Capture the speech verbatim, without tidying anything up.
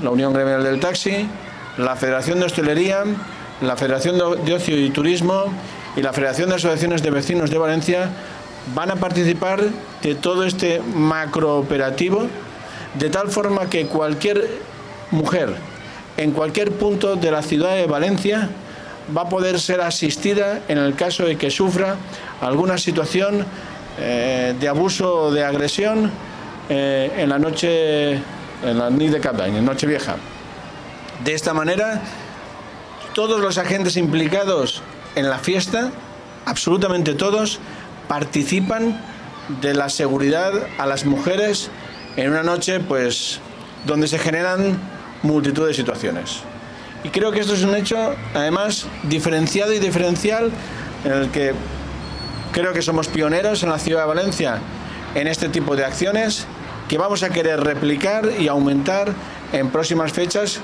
la Unión Gremial del Taxi, la Federación de Hostelería, la Federación de Ocio y Turismo y la Federación de Asociaciones de Vecinos de Valencia van a participar de todo este macrooperativo, de tal forma que cualquier mujer en cualquier punto de la ciudad de Valencia va a poder ser asistida en el caso de que sufra alguna situación eh, de abuso o de agresión eh, en la noche, en la nit de Cap d'Any, en Nochevieja. De esta manera, todos los agentes implicados en la fiesta, absolutamente todos, participan de la seguridad a las mujeres en una noche pues donde se generan multitud de situaciones. Y creo que esto es un hecho, además, diferenciado y diferencial, en el que creo que somos pioneros en la ciudad de Valencia en este tipo de acciones, que vamos a querer replicar y aumentar en próximas fechas